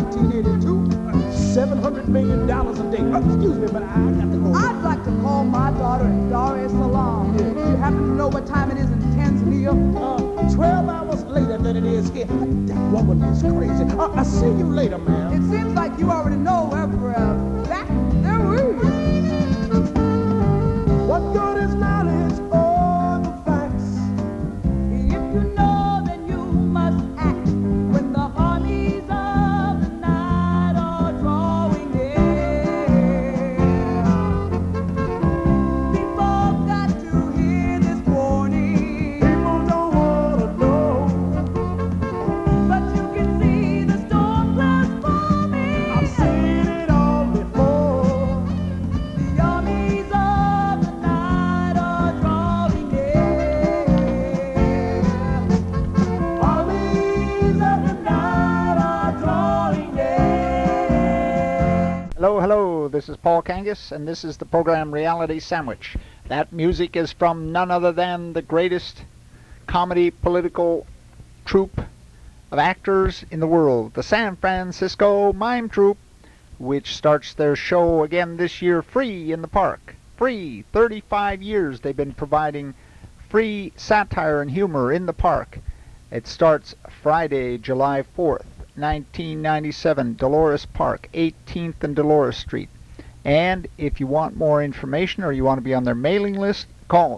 1982, $700 million a day. Excuse me, but I got to go. I'd like to call my daughter Dar es Salaam. Yeah. Do you happen to know what time it is in Tanzania? 12 hours later than it is here. That woman is crazy. I'll see you later, ma'am. It seems like you already know where we're back. There we are. What good is knowledge or the facts? If you know, then you must act when the armies of the night are drawing near. People got to hear this warning. People don't want to know. But you can see the storm clouds forming. I've seen it all before. The armies of the night are drawing near. Armies of the night are drawing near. Hello, hello, this is Paul Kangas, and this is the program Reality Sandwich. That music is from none other than the greatest comedy political troupe of actors in the world, the San Francisco Mime Troupe, which starts their show again this year free in the park. Free. 35 years they've been providing free satire and humor in the park. It starts Friday, July 4th. 1997, Dolores Park, 18th and Dolores Street. And if you want more information or you want to be on their mailing list, call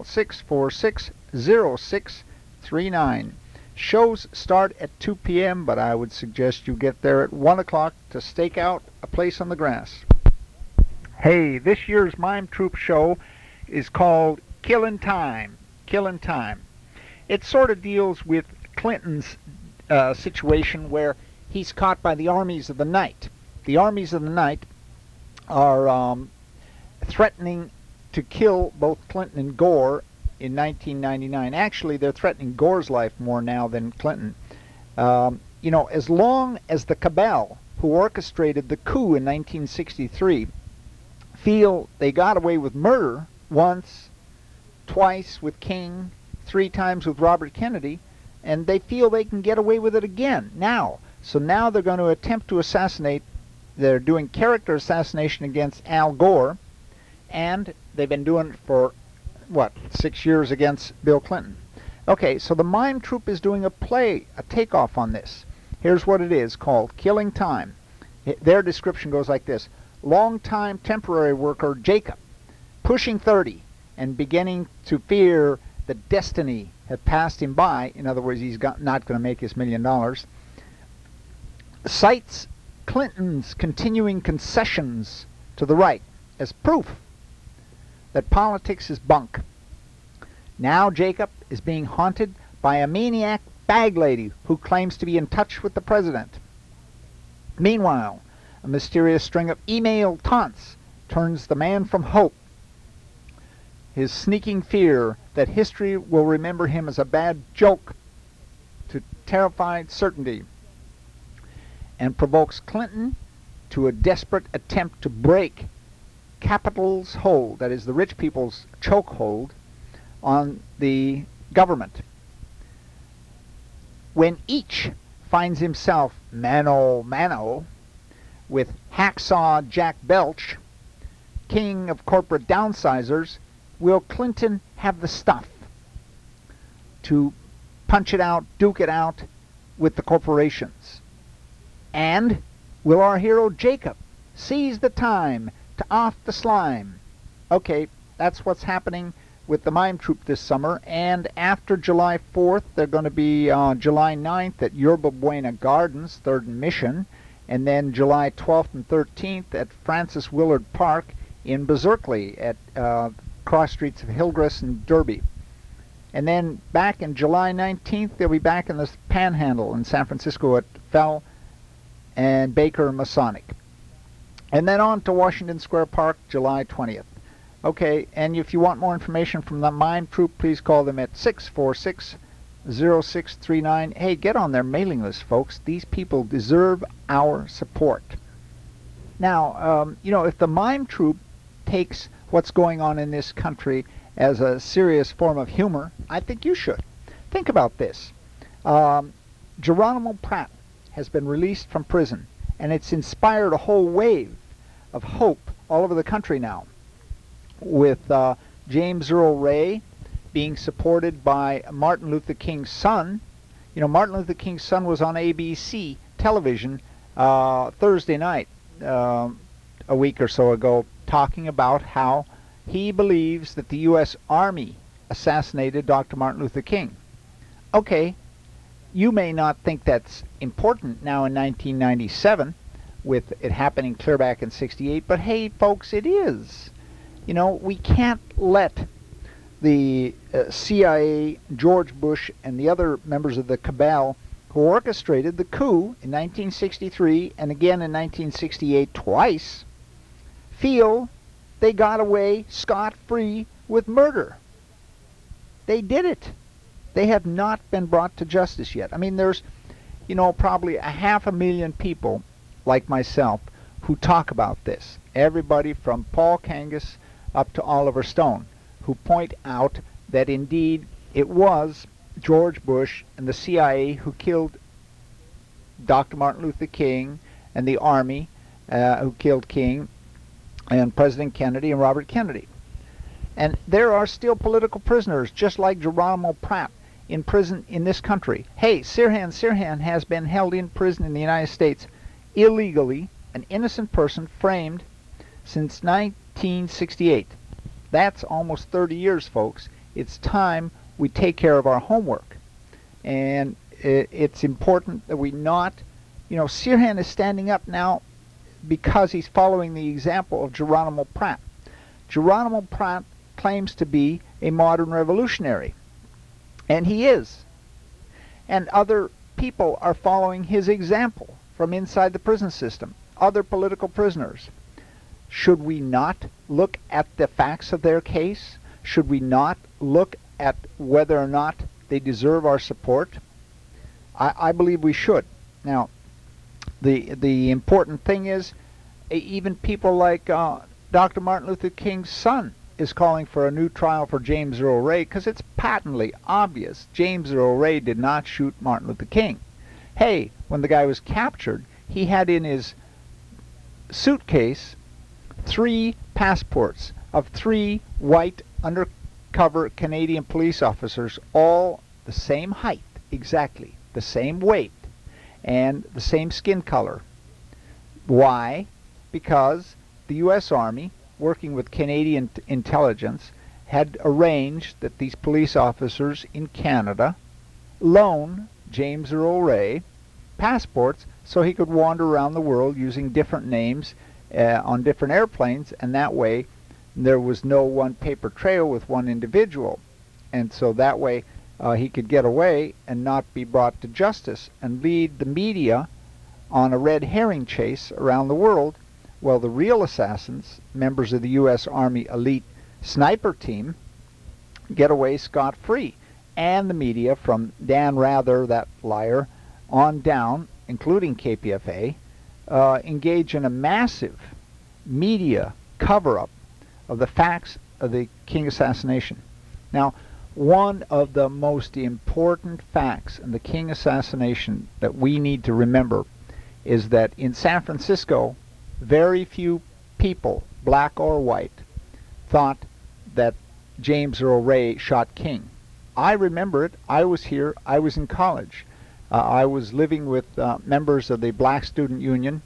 646-0639. Shows start at 2 p.m., but I would suggest you get there at 1 o'clock to stake out a place on the grass. Hey, this year's Mime Troupe show is called Killin' Time. Killin' Time. It sort of deals with Clinton's situation where he's caught by the armies of the night. The armies of the night are threatening to kill both Clinton and Gore in 1999. Actually, they're threatening Gore's life more now than Clinton. You know, as long as the cabal who orchestrated the coup in 1963 feel they got away with murder once, twice with King, 3 times with Robert Kennedy, and they feel they can get away with it again now. So now they're going to attempt to assassinate. They're doing character assassination against Al Gore, and they've been doing it for, 6 years against Bill Clinton. Okay, so the Mime Troupe is doing a play, a takeoff on this. Here's what it is called, Killing Time. Their description goes like this. Long-time temporary worker Jacob, pushing 30, and beginning to fear that destiny had passed him by. In other words, he's not going to make his $1 million. Cites Clinton's continuing concessions to the right as proof that politics is bunk. Now Jacob is being haunted by a maniac bag lady who claims to be in touch with the president. Meanwhile, a mysterious string of email taunts turns the man from hope. His sneaking fear that history will remember him as a bad joke to terrified certainty, and provokes Clinton to a desperate attempt to break capital's hold, that is the rich people's chokehold, on the government. When each finds himself mano a mano with hacksaw Jack Belch, king of corporate downsizers, will Clinton have the stuff to punch it out, duke it out with the corporations? And will our hero Jacob seize the time to off the slime? Okay, that's what's happening with the Mime Troupe this summer. And after July 4th, they're going to be July 9th at Yerba Buena Gardens, 3rd and Mission, and then July 12th and 13th at Francis Willard Park in Berkeley at cross streets of Hillcrest and Derby. And then back in July 19th, they'll be back in the Panhandle in San Francisco at Fell and Baker Masonic. And then on to Washington Square Park, July 20th. Okay, and if you want more information from the Mime Troupe, please call them at 646-0639. Hey, get on their mailing list, folks. These people deserve our support. Now, you know, if the Mime Troupe takes what's going on in this country as a serious form of humor, I think you should. Think about this. Geronimo Pratt has been released from prison And it's inspired a whole wave of hope all over the country now, with James Earl Ray being supported by Martin Luther King's son. You know, Martin Luther King's son was on ABC television Thursday night a week or so ago, talking about how he believes that the U.S. Army assassinated Dr. Martin Luther King. Okay, you may not think that's important now in 1997, with it happening clear back in 68, but hey, folks, it is. You know, we can't let the CIA, George Bush, and the other members of the cabal who orchestrated the coup in 1963 and again in 1968 twice feel they got away scot-free with murder. They did it. They have not been brought to justice yet. I mean, there's, you know, probably 500,000 people like myself who talk about this. Everybody from Paul Kangas up to Oliver Stone, who point out that indeed it was George Bush and the CIA who killed Dr. Martin Luther King, and the Army who killed King, and President Kennedy and Robert Kennedy. And there are still political prisoners, just like Geronimo Pratt, in prison in this country. Hey, Sirhan has been held in prison in the United States illegally, an innocent person framed since 1968. That's almost 30 years, folks. It's time we take care of our homework. And it's important that we not, you know, Sirhan is standing up now because he's following the example of Geronimo Pratt. Geronimo Pratt claims to be a modern revolutionary, and he is. And other people are following his example from inside the prison system, other political prisoners. Should we not look at the facts of their case? Should we not look at whether or not they deserve our support? I believe we should. Now, the important thing is, even people like Dr. Martin Luther King's son is calling for a new trial for James Earl Ray, because it's patently obvious James Earl Ray did not shoot Martin Luther King. Hey, when the guy was captured, he had in his suitcase 3 passports of 3 white undercover Canadian police officers, all the same height, exactly, the same weight, and the same skin color. Why? Because the U.S. Army, working with Canadian intelligence, had arranged that these police officers in Canada loan James Earl Ray passports so he could wander around the world using different names on different airplanes, and that way there was no one paper trail with one individual. And so that way he could get away and not be brought to justice and lead the media on a red herring chase around the world, while the real assassins, members of the U.S. Army elite sniper team, get away scot-free. And the media, from Dan Rather, that liar, on down, including KPFA, engage in a massive media cover-up of the facts of the King assassination. Now, one of the most important facts in the King assassination that we need to remember is that in San Francisco, very few people, black or white, thought that James Earl Ray shot King. I remember it. I was here. I was in college. I was living with members of the Black Student Union,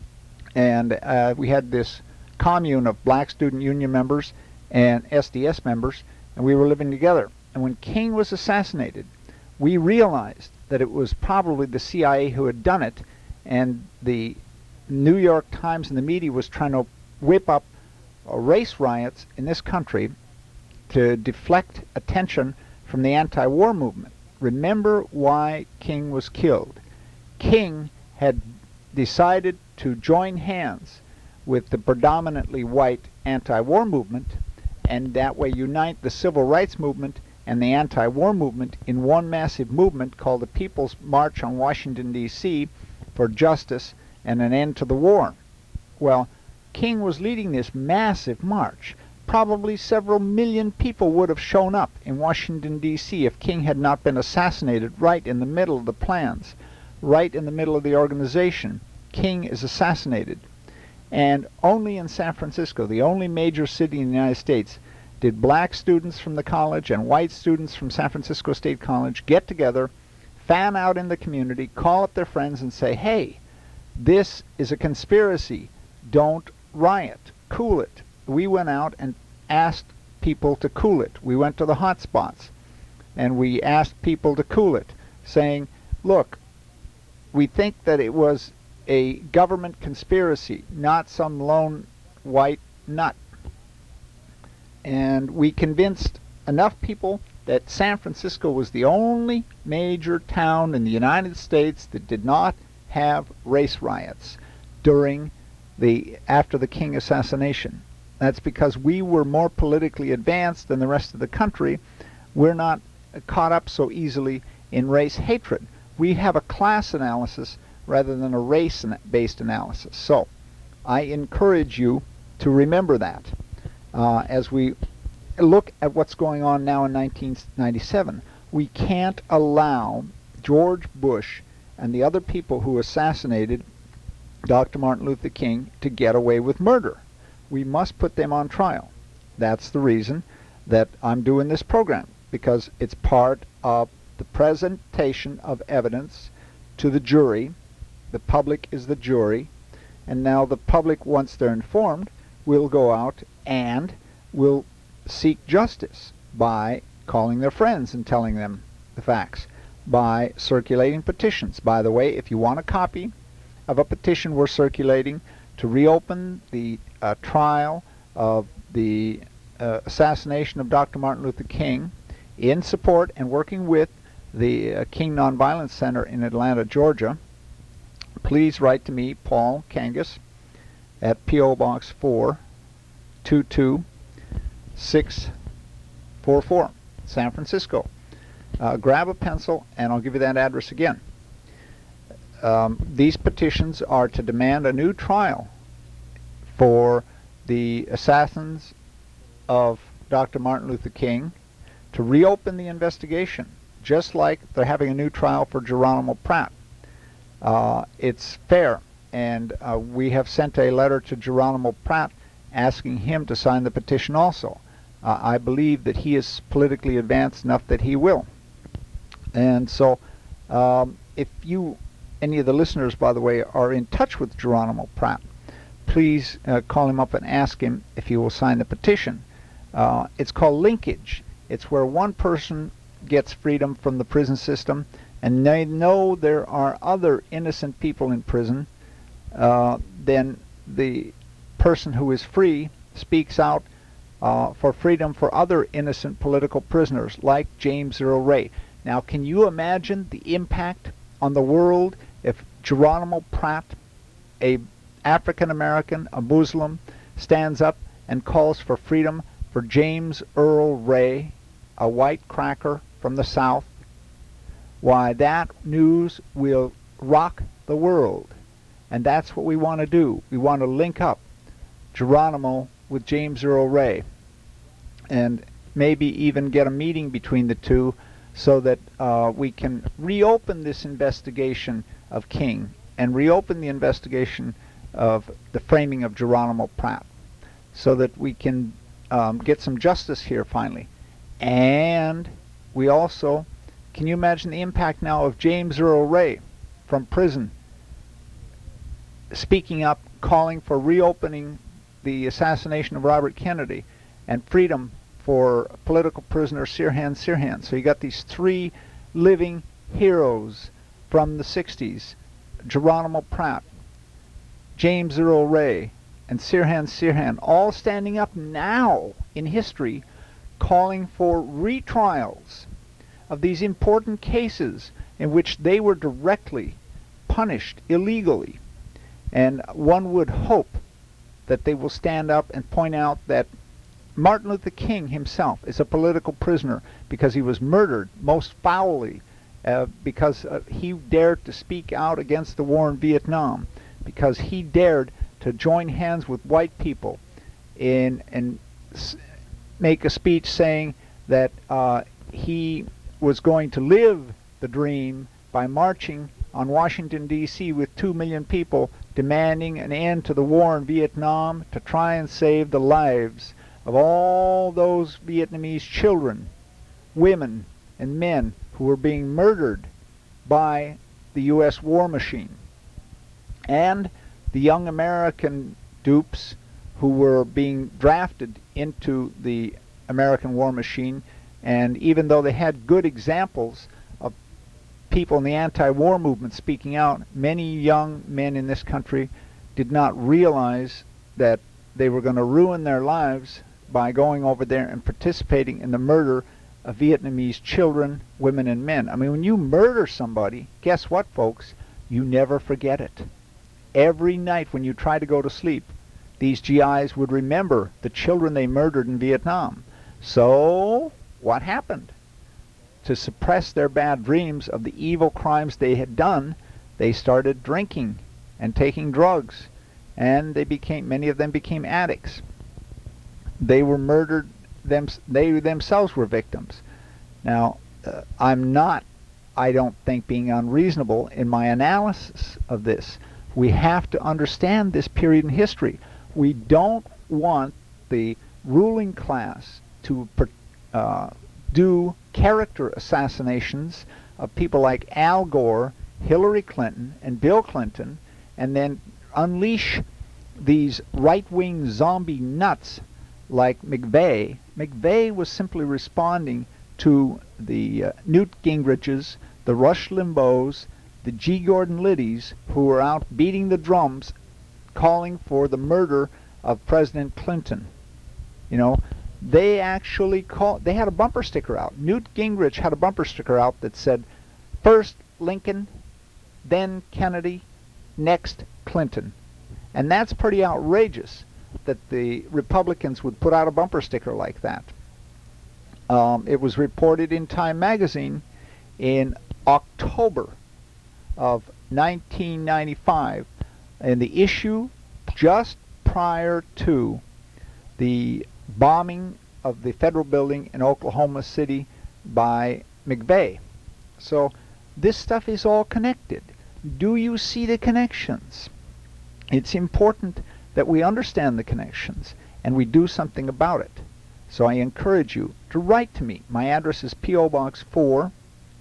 and we had this commune of Black Student Union members and SDS members, and we were living together. And when King was assassinated, we realized that it was probably the CIA who had done it, and the New York Times and the media was trying to whip up race riots in this country to deflect attention from the anti-war movement. Remember why King was killed. King had decided to join hands with the predominantly white anti-war movement, and that way unite the civil rights movement and the anti-war movement in one massive movement called the People's March on Washington, D.C. for justice and an end to the war. Well, King was leading this massive march. Probably several million people would have shown up in Washington, D.C. if King had not been assassinated right in the middle of the plans, right in the middle of the organization. King is assassinated. And only in San Francisco, the only major city in the United States, did black students from the college and white students from San Francisco State College get together, fan out in the community, call up their friends and say, hey, this is a conspiracy. Don't riot. Cool it. We went out and asked people to cool it. We went to the hot spots and we asked people to cool it, saying, look, we think that it was a government conspiracy, not some lone white nut. And we convinced enough people that San Francisco was the only major town in the United States that did not have race riots after the King assassination. That's because we were more politically advanced than the rest of the country. We're not caught up so easily in race hatred. We have a class analysis rather than a race-based analysis. So I encourage you to remember that as we look at what's going on now in 1997. We can't allow George Bush and the other people who assassinated Dr. Martin Luther King to get away with murder. We must put them on trial. That's the reason that I'm doing this program, because it's part of the presentation of evidence to the jury. The public is the jury, and now the public, once they're informed, will go out and will seek justice by calling their friends and telling them the facts, by circulating petitions. By the way, if you want a copy of a petition we're circulating to reopen the trial of the assassination of Dr. Martin Luther King, in support and working with the King Nonviolence Center in Atlanta, Georgia, please write to me, Paul Kangas, at P.O. Box 422-644, San Francisco. Grab a pencil and I'll give you that address again. These petitions are to demand a new trial for the assassins of Dr. Martin Luther King, to reopen the investigation, just like they're having a new trial for Geronimo Pratt. It's fair, and we have sent a letter to Geronimo Pratt asking him to sign the petition also. I believe that he is politically advanced enough that he will. And so if you, any of the listeners, by the way, are in touch with Geronimo Pratt, please call him up and ask him if he will sign the petition. It's called linkage. It's where one person gets freedom from the prison system, and they know there are other innocent people in prison. Then the person who is free speaks out for freedom for other innocent political prisoners, like James Earl Ray. Now, can you imagine the impact on the world if Geronimo Pratt, a African American, a Muslim, stands up and calls for freedom for James Earl Ray, a white cracker from the South? Why, that news will rock the world. And that's what we want to do. We want to link up Geronimo with James Earl Ray, and maybe even get a meeting between the two so that we can reopen this investigation of King and reopen the investigation of the framing of Geronimo Pratt, so that we can get some justice here finally. And we also, can you imagine the impact now of James Earl Ray from prison speaking up, calling for reopening the assassination of Robert Kennedy and freedom for political prisoner Sirhan Sirhan. So you got these three living heroes from the 60s, Geronimo Pratt, James Earl Ray, and Sirhan Sirhan, all standing up now in history, calling for retrials of these important cases in which they were directly punished illegally. And one would hope that they will stand up and point out that Martin Luther King himself is a political prisoner because he was murdered most foully, because he dared to speak out against the war in Vietnam, because he dared to join hands with white people and make a speech saying that he was going to live the dream by marching on Washington, D.C. with 2 million people demanding an end to the war in Vietnam to try and save the lives of all those Vietnamese children, women, and men who were being murdered by the U.S. war machine. And the young American dupes who were being drafted into the American war machine, and even though they had good examples of people in the anti-war movement speaking out, many young men in this country did not realize that they were going to ruin their lives by going over there and participating in the murder of Vietnamese children, women, and men. I mean, when you murder somebody, guess what, folks? You never forget it. Every night when you try to go to sleep, these GIs would remember the children they murdered in Vietnam. So, what happened? To suppress their bad dreams of the evil crimes they had done, they started drinking and taking drugs, and many of them became addicts. They were murdered, they themselves were victims. Now, I don't think, being unreasonable in my analysis of this. We have to understand this period in history. We don't want the ruling class to do character assassinations of people like Al Gore, Hillary Clinton, and Bill Clinton, and then unleash these right-wing zombie nuts like McVeigh. McVeigh was simply responding to the Newt Gingriches, the Rush Limbaughs, the G. Gordon Liddies, who were out beating the drums, calling for the murder of President Clinton. You know, they had a bumper sticker out. Newt Gingrich had a bumper sticker out that said, "First Lincoln, then Kennedy, next Clinton." And that's pretty outrageous that the Republicans would put out a bumper sticker like that. It was reported in Time magazine in October of 1995, in the issue just prior to the bombing of the federal building in Oklahoma City by McVeigh. So this stuff is all connected. Do you see the connections? It's important that we understand the connections and we do something about it. So I encourage you to write to me. My address is P.O. Box 4,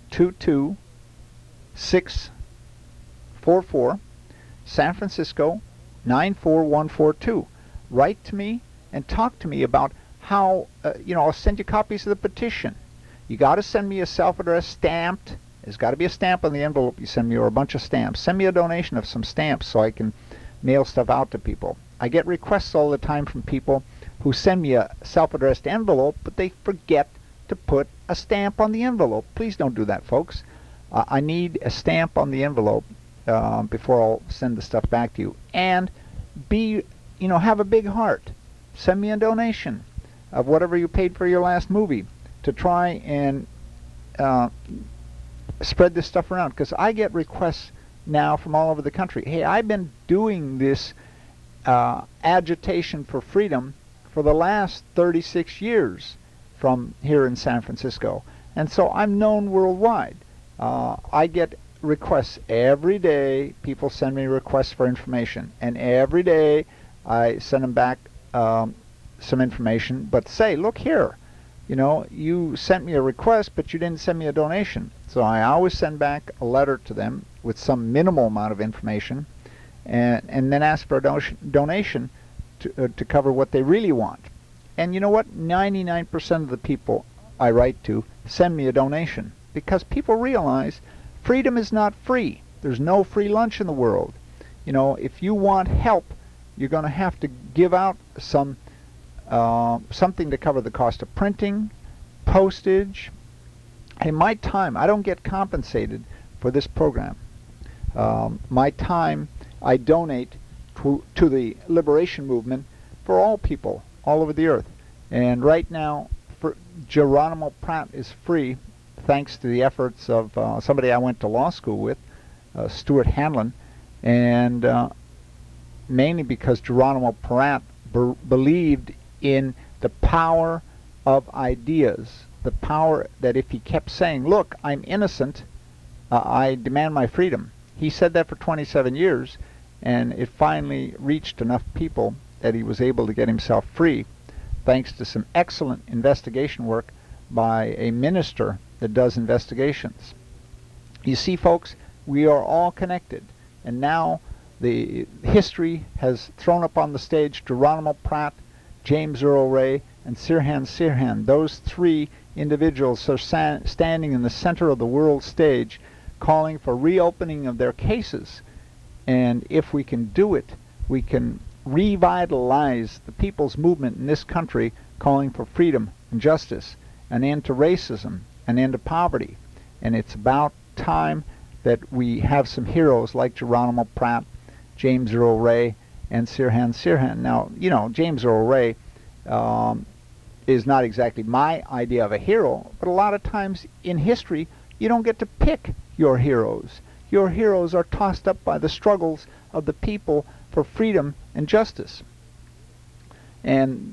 22644, San Francisco 94142. Write to me and talk to me about how, I'll send you copies of the petition. You got to send me a self-addressed stamped. There's got to be a stamp on the envelope you send me, or a bunch of stamps. Send me a donation of some stamps so I can mail stuff out to people. I get requests all the time from people who send me a self-addressed envelope, but they forget to put a stamp on the envelope. Please don't do that, folks. I need a stamp on the envelope before I'll send the stuff back to you. And have a big heart. Send me a donation of whatever you paid for your last movie to try and spread this stuff around, because I get requests now from all over the country. Hey, I've been doing this agitation for freedom for the last 36 years from here in San Francisco, and so I'm known worldwide. I get requests every day. People send me requests for information, and every day I send them back some information, but say, look here, you sent me a request, but you didn't send me a donation. So I always send back a letter to them with some minimal amount of information, and then ask for a donation to cover what they really want. And you know what? 99% of the people I write to send me a donation, because people realize freedom is not free. There's no free lunch in the world. If you want help, you're going to have to give out something to cover the cost of printing, postage. Hey, my time, I don't get compensated for this program. My time I donate to the liberation movement for all people all over the earth. And right now, Geronimo Pratt is free, thanks to the efforts of somebody I went to law school with, Stuart Hanlon, and mainly because Geronimo Pratt believed in the power of ideas, the power that if he kept saying, look, I'm innocent, I demand my freedom, He said that for 27 years, and it finally reached enough people that he was able to get himself free, thanks to some excellent investigation work by a minister that does investigations. You see, folks, we are all connected, and now the history has thrown up on the stage Geronimo Pratt, James Earl Ray, and Sirhan Sirhan. Those three individuals are standing in the center of the world stage, calling for reopening of their cases. And if we can do it, we can revitalize the people's movement in this country, calling for freedom and justice, an end to racism, an end to poverty. And it's about time that we have some heroes like Geronimo Pratt, James Earl Ray, and Sirhan Sirhan. Now, you know, James Earl Ray is not exactly my idea of a hero, but a lot of times in history, you don't get to pick your heroes. Your heroes are tossed up by the struggles of the people for freedom and justice. And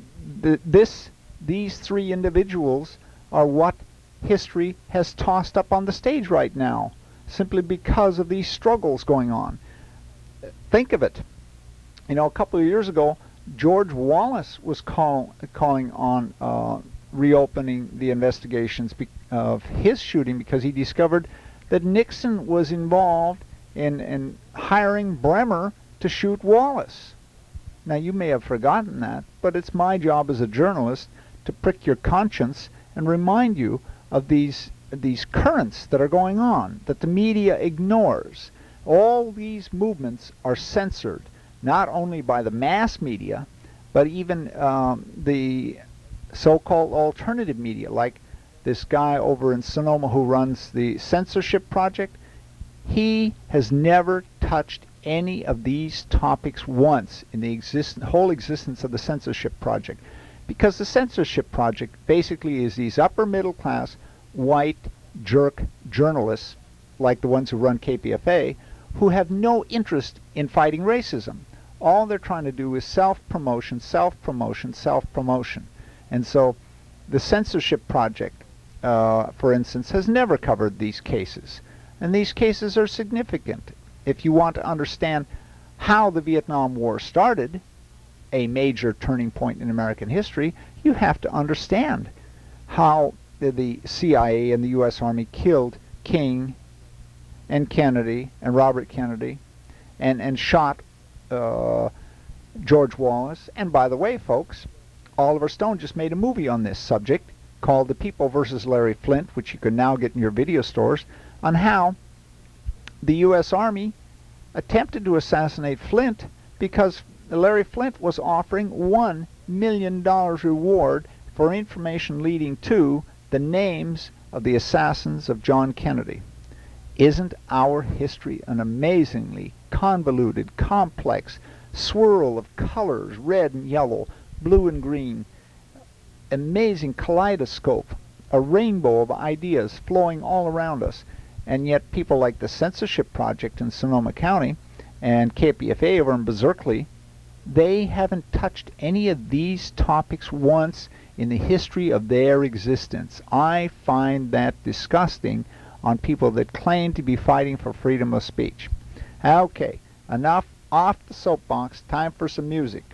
these three individuals are what history has tossed up on the stage right now, simply because of these struggles going on. Think of it. You know, a couple of years ago, George Wallace was calling on reopening the investigations of his shooting because he discovered that Nixon was involved in hiring Bremer to shoot Wallace. Now, you may have forgotten that, but it's my job as a journalist to prick your conscience and remind you of these currents that are going on, that the media ignores. All these movements are censored, not only by the mass media, but even the so-called alternative media, like this guy over in Sonoma who runs the Censorship Project. He has never touched any of these topics once in the whole existence of the Censorship Project, because the Censorship Project basically is these upper middle class white jerk journalists like the ones who run KPFA who have no interest in fighting racism. All they're trying to do is self-promotion, self-promotion, self-promotion. And so the Censorship Project, for instance, has never covered these cases. And these cases are significant. If you want to understand how the Vietnam War started, a major turning point in American history, you have to understand how the CIA and the U.S. Army killed King and Kennedy and Robert Kennedy and shot George Wallace. And by the way, folks, Oliver Stone just made a movie on this subject called The People versus Larry Flynt, which you can now get in your video stores, on how the U.S. Army attempted to assassinate Flynt because Larry Flynt was offering $1 million reward for information leading to the names of the assassins of John Kennedy. Isn't our history an amazingly convoluted, complex swirl of colors, red and yellow, blue and green, amazing kaleidoscope, a rainbow of ideas flowing all around us? And yet people like the Censorship Project in Sonoma County and KPFA over in Berkeley, they haven't touched any of these topics once in the history of their existence. I find that disgusting on people that claim to be fighting for freedom of speech. Okay, enough off the soapbox. Time for some music.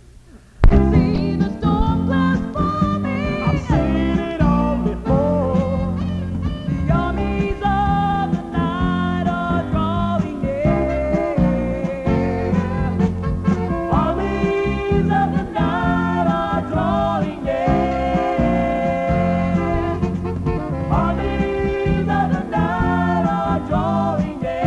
See the storm clouds forming. I've seen it all before. The armies of the night are drawing near. Armies of the night are drawing near. Armies of the night are drawing near.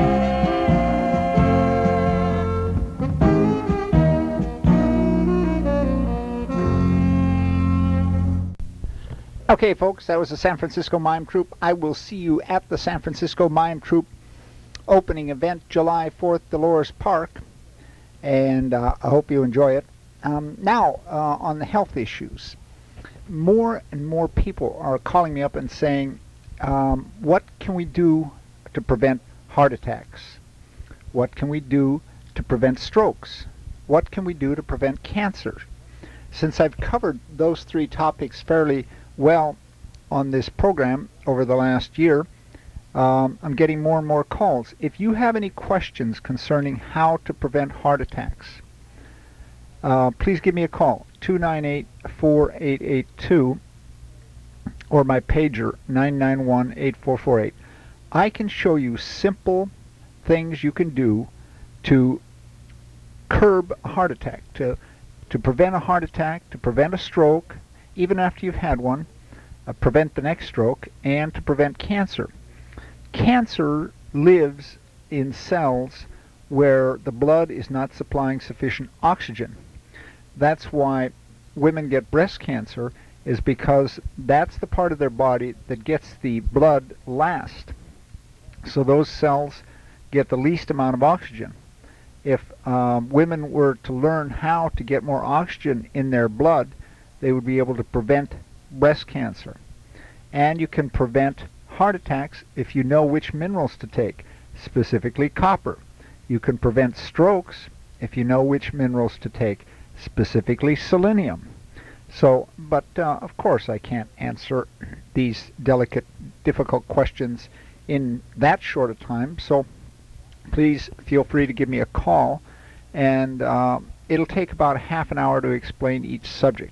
Okay, folks, that was the San Francisco Mime Troupe. I will see you at the San Francisco Mime Troupe opening event July 4th, Dolores Park, and I hope you enjoy it. Now, on the health issues, more and more people are calling me up and saying, what can we do to prevent heart attacks? What can we do to prevent strokes? What can we do to prevent cancer? Since I've covered those three topics fairly well on this program over the last year, I'm getting more and more calls. If you have any questions concerning how to prevent heart attacks, please give me a call, 298-4882, or my pager, 991-8448. I can show you simple things you can do to curb a heart attack, to prevent a heart attack, to prevent a stroke, even after you've had one, prevent the next stroke, and to prevent cancer. Cancer lives in cells where the blood is not supplying sufficient oxygen. That's why women get breast cancer, is because that's the part of their body that gets the blood last. So those cells get the least amount of oxygen. If women were to learn how to get more oxygen in their blood, they would be able to prevent breast cancer. And you can prevent heart attacks if you know which minerals to take, specifically copper. You can prevent strokes if you know which minerals to take, specifically selenium. So, but of course I can't answer these delicate, difficult questions in that short a time, so please feel free to give me a call, and it'll take about half an hour to explain each subject.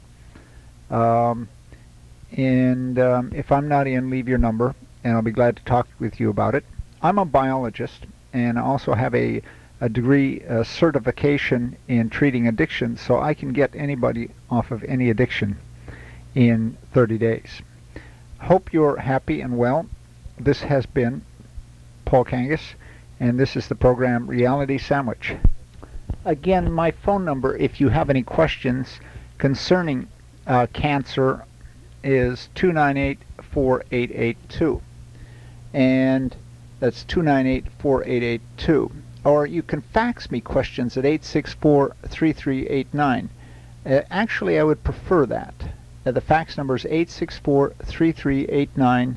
If I'm not in, leave your number, and I'll be glad to talk with you about it. I'm a biologist, and I also have a degree, certification in treating addiction, so I can get anybody off of any addiction in 30 days. Hope you're happy and well. This has been Paul Kangas, and this is the program Reality Sandwich. Again, my phone number, if you have any questions concerning cancer, is 298-4882. And that's 298-4882. Or you can fax me questions at 864-3389. Actually, I would prefer that. The fax number is 864-3389,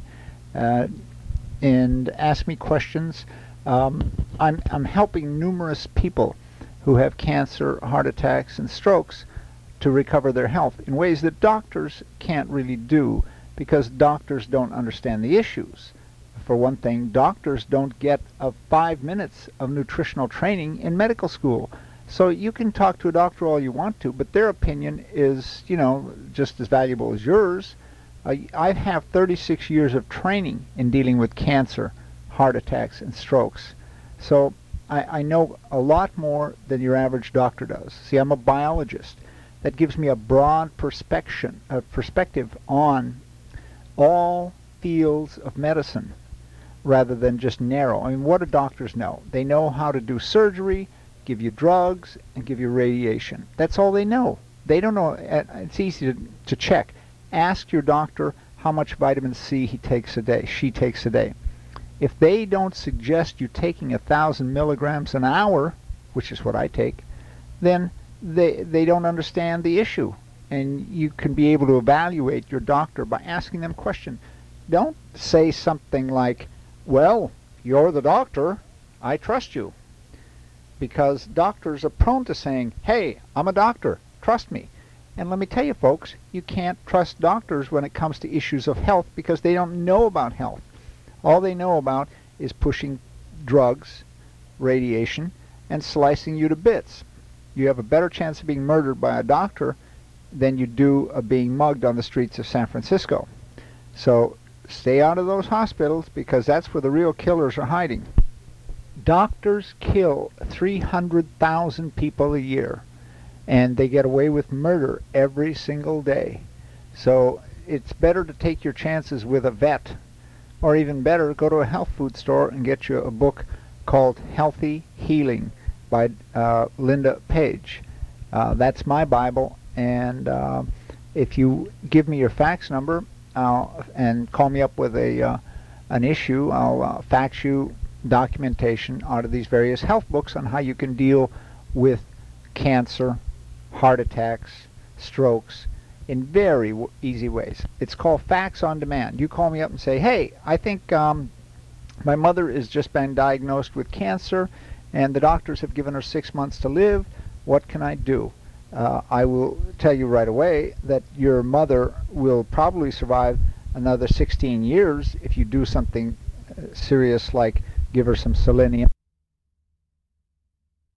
and ask me questions. I'm helping numerous people who have cancer, heart attacks, and strokes to recover their health in ways that doctors can't really do, because doctors don't understand the issues. For one thing, doctors don't get 5 minutes of nutritional training in medical school. So you can talk to a doctor all you want to, but their opinion is, just as valuable as yours. I have 36 years of training in dealing with cancer, heart attacks, and strokes. So I know a lot more than your average doctor does. See, I'm a biologist. That gives me a broad perspective on all fields of medicine, rather than just narrow. I mean, what do doctors know? They know how to do surgery, give you drugs, and give you radiation. That's all they know. They don't know. It's easy to check. Ask your doctor how much vitamin C he takes a day, she takes a day. If they don't suggest you taking 1,000 milligrams an hour, which is what I take, then they don't understand the issue. And you can be able to evaluate your doctor by asking them questions. Don't say something like, well, you're the doctor, I trust you. Because doctors are prone to saying, hey, I'm a doctor, trust me. And let me tell you, folks, you can't trust doctors when it comes to issues of health, because they don't know about health. All they know about is pushing drugs, radiation, and slicing you to bits. You have a better chance of being murdered by a doctor than you do of being mugged on the streets of San Francisco. So stay out of those hospitals, because that's where the real killers are hiding. Doctors kill 300,000 people a year, and they get away with murder every single day. So it's better to take your chances with a vet, or even better, go to a health food store and get you a book called Healthy Healing by Linda Page. That's my Bible, and if you give me your fax number and call me up with an issue, I'll fax you documentation out of these various health books on how you can deal with cancer, heart attacks, strokes in very easy ways. It's called Fax on Demand. You call me up and say, hey, I think my mother has just been diagnosed with cancer, and the doctors have given her 6 months to live. What can I do? I will tell you right away that your mother will probably survive another 16 years if you do something serious, like give her some selenium.